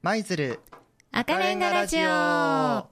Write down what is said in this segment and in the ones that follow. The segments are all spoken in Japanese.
舞鶴赤レンガラジオ。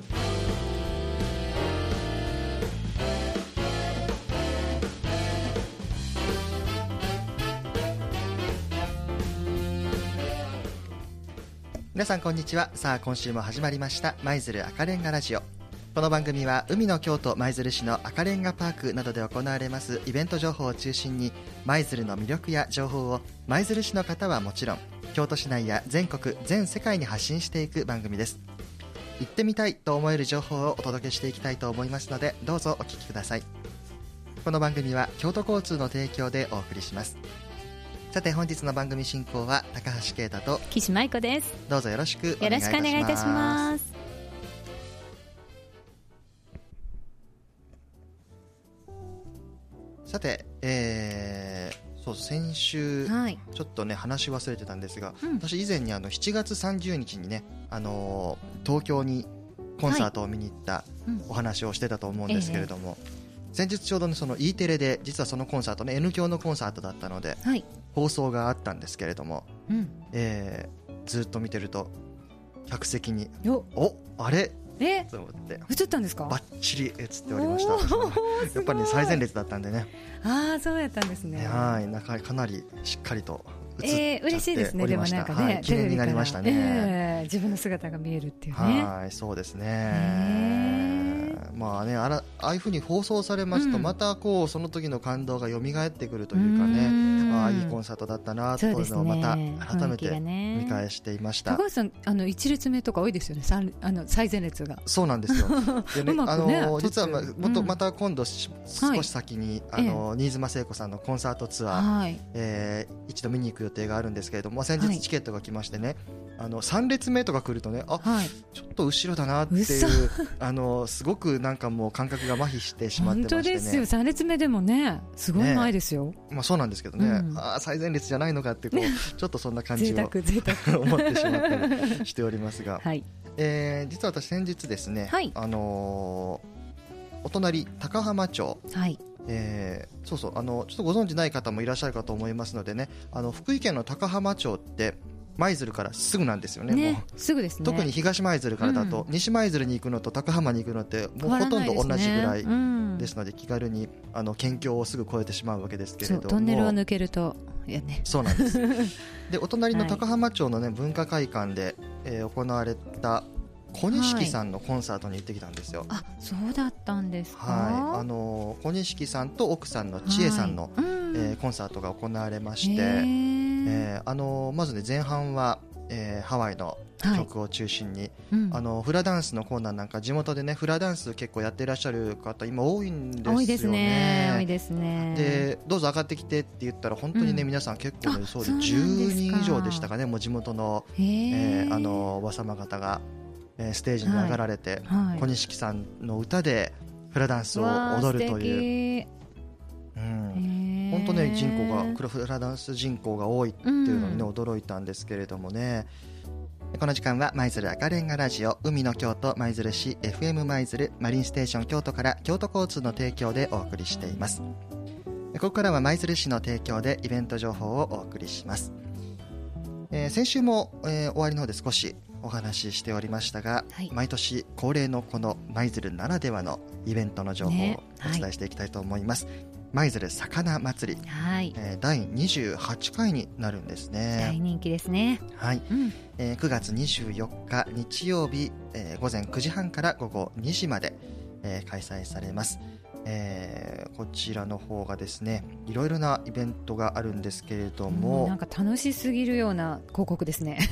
皆さんこんにちは。さあ今週も始まりました舞鶴赤レンガラジオ。この番組は海の京都舞鶴市の赤レンガパークなどで行われますイベント情報を中心に舞鶴の魅力や情報を舞鶴市の方はもちろん京都市内や全国全世界に発信していく番組です。行ってみたいと思える情報をお届けしていきたいと思いますのでどうぞお聞きください。この番組は京都交通の提供でお送りします。さて本日の番組進行は高橋啓太と岸舞子です。 どうぞよろしくおよろ願いいたします。 しくお願いいたします。 さて、そう先週、 はい、 ちょっとね話し忘れてたんですが、 うん私以前に7月30日にね、東京にコンサートを見に行ったお話をしてたと思うんですけれども、先日ちょうどねその E テレで実はそのコンサートね N 響のコンサートだったので、 はい、 放送があったんですけれども、ずっと見てると客席におあれと思って映ったんですか？ バッチリ映っておりました。やっぱり、ね、最前列だったんでね。 ああそうやったんですね。 はいかなりしっかりと映っておりました。 嬉しいですね。でもなんかね、 記念になりましたね。 自分の姿が見えるっていうね。 はいそうですね。まあねああいうふうに放送されますと、またこうその時の感動が蘇ってくるというかね、ああいいコンサートだったなというのをまた改めて見返していました。 高橋さん1列目とか多いですよね。最前列が。 そうなんですよ。でね実はまた今度少し先に新妻聖子さんのコンサートツアー、一度見に行く予定があるんですけれども、先日チケットが来ましてね、3列目とか来るとねちょっと後ろだなっていうすごくなんかもう感覚が麻痺してしまってましてね。 本当ですよ。3列目でもねすごい前ですよ。 まあそうなんですけどね、最前列じゃないのかってこうちょっとそんな感じを贅沢思ってしまったりしておりますが、 はい、 実は私先日ですね、 はい、 お隣高浜町、 はい、 そうそうちょっとご存知ない方もいらっしゃるかと思いますのでね、福井県の高浜町って舞鶴からすぐなんですよ ね。もうすぐですね。 特に東舞鶴からだと、西舞鶴に行くのと高浜に行くのってもうほとんど同じぐらいですので、気軽に県境をすぐ越えてしまうわけですけれども、 トンネルを抜けるとそうなんですでお隣の高浜町の、ね、文化会館で、行われた小錦さんのコンサートに行ってきたんですよ。 あ、そうだったんですか。 小錦さんと奥さんの千恵さんの、コンサートが行われまして、まずね前半は、ハワイの曲を中心に、フラダンスのコーナーなんか地元でねフラダンス結構やっていらっしゃる方今多いんですよね。 多いですね。 でどうぞ上がってきてって言ったら本当にね、皆さん結構ねそうで10人以上でしたかね。もう地元の、おば様方がステージに上がられて、小錦さんの歌でフラダンスを踊るという、本当ねフラダンス人口が多いっていうのに、ね驚いたんですけれどもね。この時間は舞鶴赤レンガラジオ海の京都舞鶴市 FM 舞鶴マリンステーション京都から京都交通の提供でお送りしています。ここからは舞鶴市の提供でイベント情報をお送りします。先週も、終わりの方で少しお話ししておりましたが、毎年恒例のこの舞鶴ならではのイベントの情報をお伝えしていきたいと思います。舞鶴魚祭り、第28回になるんですね。 大人気ですね。 9月24日日曜日、午前9時半から午後2時まで、開催されます。こちらの方がですねいろいろなイベントがあるんですけれども、 なんか楽しすぎるような広告ですね。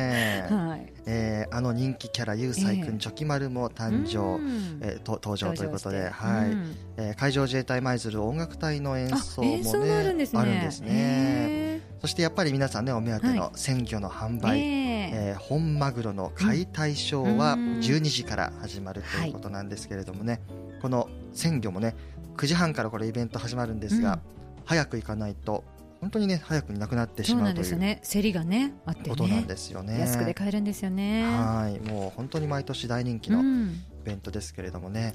人気キャラゆうさいくんチョキマルも登場ということで、海上自衛隊舞鶴音楽隊の演奏も、ね、あるんですね。そしてやっぱり皆さんねお目当ての鮮魚の販売、本マグロの解体ショーは12時から始まるということなんですけれどもね、この鮮魚もね9時半からこれイベント始まるんですが、早く行かないと本当にね早くになくなってしまうという、 競りがねあってねことなんですよね。 安くで買えるんですよね。 もう本当に毎年大人気のイベントですけれどもね、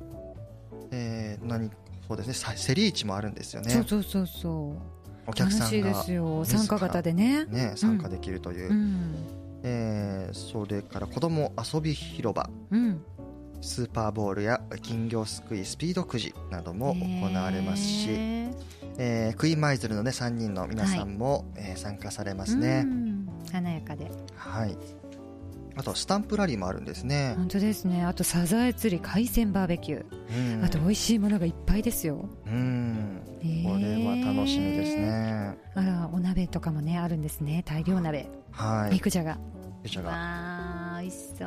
そうですね競り市もあるんですよね。そうお客さんが楽しいですよ。参加型でね参加できるという、 それから子ども遊び広場、スーパーボールや金魚すくい、スピードくじなども行われますし、クイーン舞鶴の、3人の皆さんも、参加されますね。 華やかで、 はい、あとスタンプラリーもあるんですね。 本当ですね。あとサザエ釣り、海鮮バーベキュー、あと美味しいものがいっぱいですよ。 これは楽しみですね。 あら、お鍋とかもねあるんですね。大量鍋、肉じゃが、美味しそう。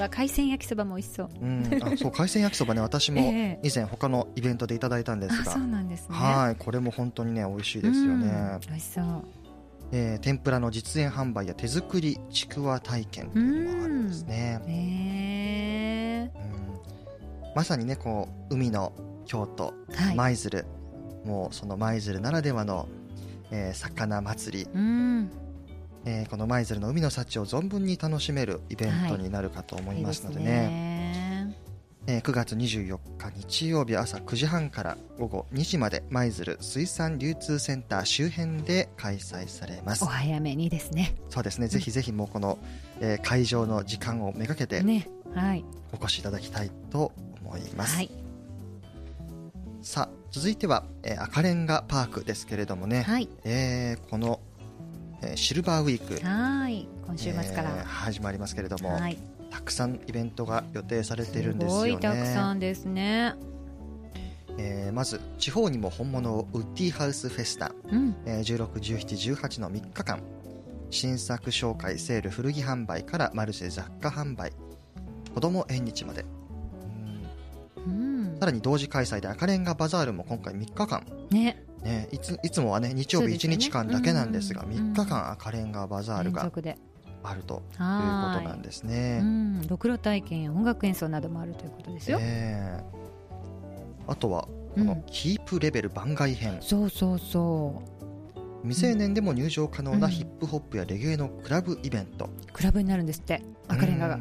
海鮮焼きそばも美味しそう。 そう、海鮮焼きそばね、私も以前他のイベントでいただいたんですが、 そうなんですね。 これも本当にね美味しいですよね。 美味しそう。 天ぷらの実演販売や手作りちくわ体験というのもあるんですね。まさにね、こう海の京都、舞鶴、もうその舞鶴ならではの、魚祭り、この舞鶴の海の幸を存分に楽しめるイベントになるかと思いますのでね、9月24日日曜日朝9時半から午後2時まで舞鶴水産流通センター周辺で開催されます。 お早めにですね。 そうですね、ぜひぜひもうこの、会場の時間をめがけてお越しいただきたいと思います。さあ続いては、赤レンガパークですけれどもね、この、シルバーウィーク、 今週末から始まりますけれども、たくさんイベントが予定されているんですよね。 すごいたくさんですね。 まず地方にも本物をウッディハウスフェスタ、16、17、18の3日間、新作紹介、セール、古着販売からマルシェ雑貨販売、子ども縁日まで、さらに同時開催で赤レンガバザールも今回3日間、いつもはね日曜日1日間だけなんですが、3日間赤レンガバザールがあるということなんですね。 ろくろ体験や音楽演奏などもあるということですよ。 あとはこのキープレベル番外編、未成年でも入場可能なヒップホップやレゲエのクラブイベント、 クラブになるんですって赤レンガが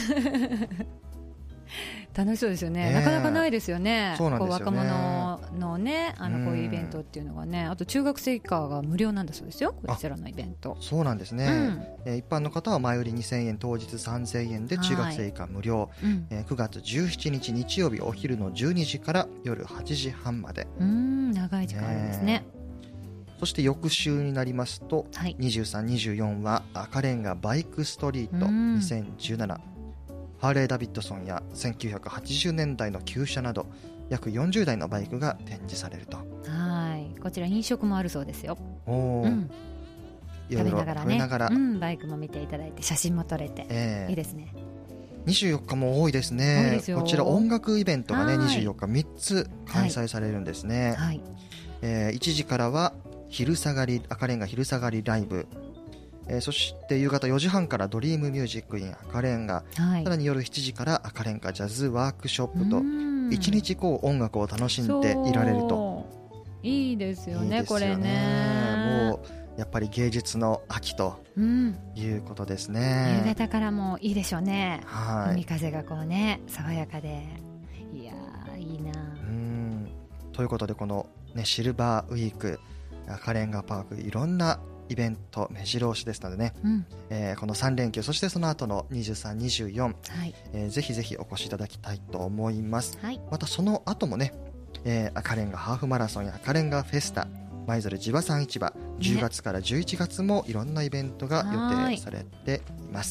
楽しそうですよね。なかなかないですよね。 そうなんですよね。 若者のね、こういうイベントっていうのがね、あと中学生以下が無料なんだそうですよ、こちらのイベント。 そうなんですね。一般の方は前売り2000円、当日3000円で中学生以下無料。9月17日日曜日お昼の12時から夜8時半まで。 長い時間あるんですね。 そして翌週になりますと、23、24は赤レンガバイクストリート2017、ハーレー・ダビッドソンや1980年代の旧車など約40台のバイクが展示されると。 こちら飲食もあるそうですよ。 いろいろ食べながら、 バイクも見ていただいて写真も撮れて、いいですね。 24日も多いですね。こちら音楽イベントがね24日3つ開催されるんですね。1時からは昼下がり赤レンガ昼下がりライブ、そして夕方4時半からドリームミュージックイン赤レンガ、さらに夜7時から赤レンガジャズワークショップと1日こう音楽を楽しんでいられると。 いいですよね、これね。 もうやっぱり芸術の秋ということですね。 夕方からもいいでしょうね。海風がこうね爽やかで、いやいいな。 ということでこの、シルバーウィーク赤レンガパーク、いろんなイベント目白押しですのでね、この3連休、そしてその後の23、24、ぜひぜひお越しいただきたいと思います。またその後もね、赤レンガハーフマラソンや赤レンガフェスタ、舞鶴地場産市場、10月から11月もいろんなイベントが予定されています。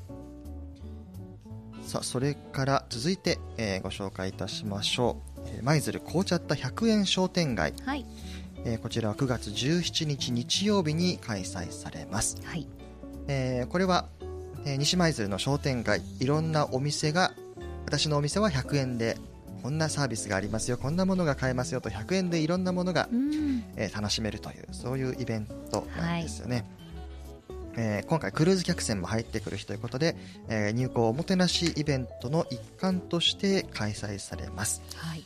さあそれから続いて、ご紹介いたしましょう。舞鶴紅茶った100円商店街、こちらは9月17日日曜日に開催されます。これは、西舞鶴の商店街、いろんなお店が、私のお店は100円でこんなサービスがありますよ、こんなものが買えますよと、100円でいろんなものが、楽しめるという、そういうイベントなんですよね。今回クルーズ客船も入ってくる日ということで、入港おもてなしイベントの一環として開催されます。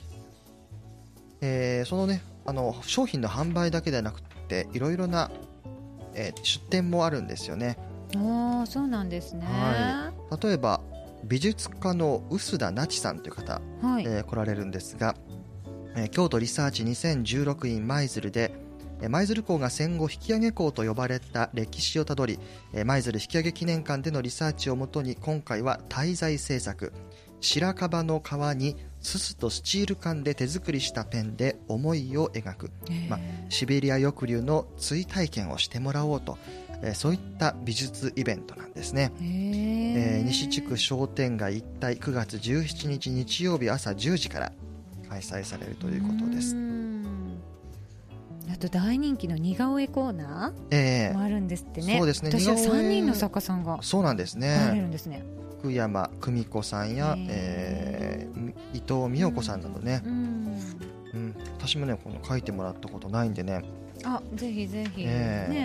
そのね、商品の販売だけではなくていろいろな、出店もあるんですよね。 そうなんですね。 例えば美術家の臼田那智さんという方、来られるんですが、京都リサーチ2016 in 舞鶴で舞鶴港が戦後引き上げ港と呼ばれた歴史をたどり、舞鶴引き上げ記念館でのリサーチをもとに今回は滞在制作、白樺の皮にすすとスチール缶で手作りしたペンで思いを描く、シベリア抑留の追体験をしてもらおうと、そういった美術イベントなんですね。西地区商店街一帯9月17日日曜日朝10時から開催されるということです。 あと大人気の似顔絵コーナーもあるんですってね。 そうですね、 私は3人の作家さんがそうなんですね。 来られるんですね。 福山久美子さんや、伊藤美代子さんなどね、私もねこの書いてもらったことないんでね、 ぜひぜひ、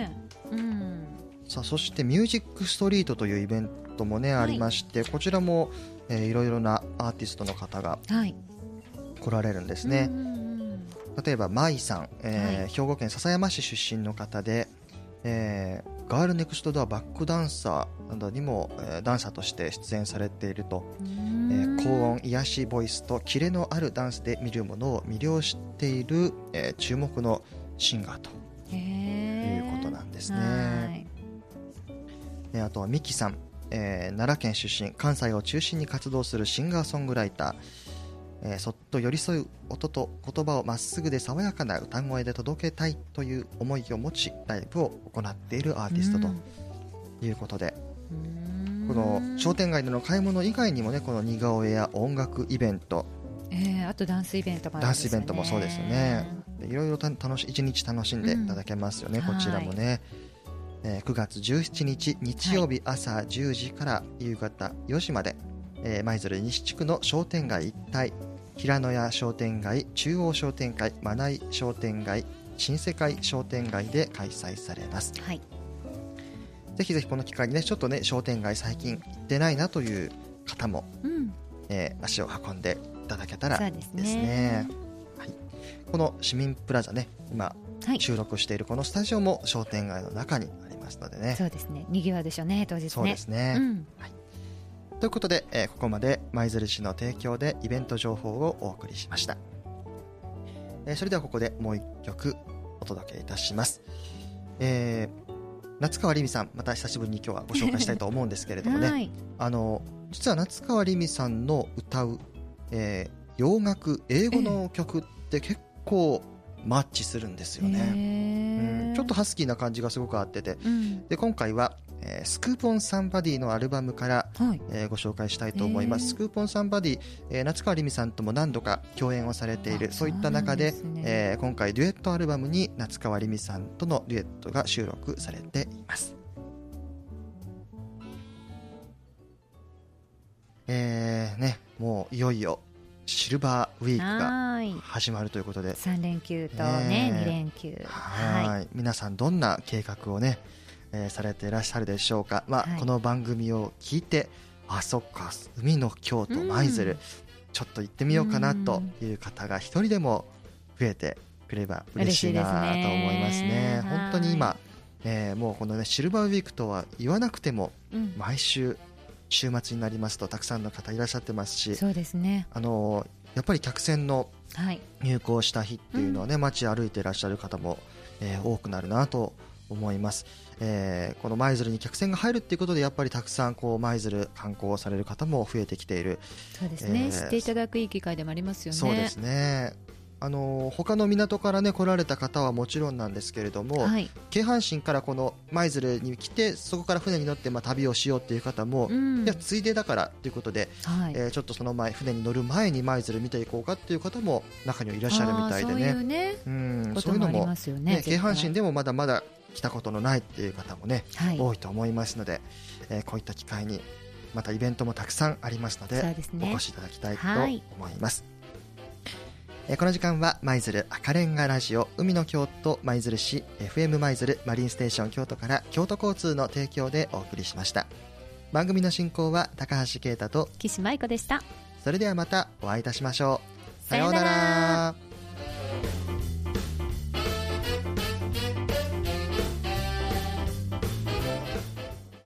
さあそしてミュージックストリートというイベントもね、ありまして、こちらも、いろいろなアーティストの方が来られるんですね。例えば舞さん、兵庫県篠山市出身の方で、ガールネクストドアバックダンサーなどにも、ダンサーとして出演されていると、高音癒しボイスとキレのあるダンスで見る者を魅了している、注目のシンガーということなんですね。あとはミキさん、奈良県出身、関西を中心に活動するシンガーソングライター、そっと寄り添う音と言葉をまっすぐで爽やかな歌声で届けたいという思いを持ちライブを行っているアーティストということで、この商店街での買い物以外にもね、この似顔絵や音楽イベント、 あとダンスイベントもあるんですよね。 ダンスイベントもそうですよね。いろいろ一日楽しんでいただけますよね、こちらもね。9月17日日曜日朝10時から夕方4時まで、舞鶴西地区の商店街一帯、平野屋商店街、中央商店街、真名井商店街、新世界商店街で開催されます。ぜひぜひこの機会にね、ちょっとね商店街最近行ってないなという方も、足を運んでいただけたらですね。この市民プラザね、今、収録しているこのスタジオも商店街の中にありますのでね。 そうですね、にぎわうでしょうね、当日ね。 そうですね、ということで、ここまで舞鶴市の提供でイベント情報をお送りしました。それではここでもう一曲お届けいたします。夏川りみさん、また久しぶりに今日はご紹介したいと思うんですけれどもね、実は夏川りみさんの歌う、洋楽英語の曲って結構マッチするんですよね。ちょっとハスキーな感じがすごくあってて、で今回は、スクープオンサンバディのアルバムから、ご紹介したいと思います。スクープオンサンバディ、夏川りみさんとも何度か共演をされている、そういった中で、今回デュエットアルバムに夏川りみさんとのデュエットが収録されています。もういよいよシルバーウィークが始まるということで、 3連休とね、2連休、 皆さんどんな計画をね、されていらっしゃるでしょうか。この番組を聞いて、そっか、海の京都舞鶴、ちょっと行ってみようかなという方が一人でも増えてくれば嬉しいなと思いますね。本当に今、もうこのねシルバーウィークとは言わなくても、毎週週末になりますとたくさんの方いらっしゃってますし、 そうですね、 やっぱり客船の入港した日っていうのはね、街歩いていらっしゃる方も、多くなるなと思います。この舞鶴に客船が入るっていうことで、やっぱりたくさんこう舞鶴観光される方も増えてきている。 そうですね、知っていただくいい機会でもありますよね。 そうですね、他の港からね来られた方はもちろんなんですけれども、京阪神からこの舞鶴に来て、そこから船に乗って旅をしようっていう方も、いやついでだからということで、ちょっとその前船に乗る前に舞鶴見ていこうかっていう方も中にはいらっしゃるみたいでね、そういうのも、京阪神でもまだまだ来たことのないっていう方もね、多いと思いますので、こういった機会にまたイベントもたくさんありますので、お越しいただきたいと思います。この時間は舞鶴赤レンガラジオ海の京都舞鶴市 FM 舞鶴マリンステーション京都から京都交通の提供でお送りしました。番組の進行は高橋啓太と岸舞子でした。 それではまたお会いいたしましょう。 さようなら。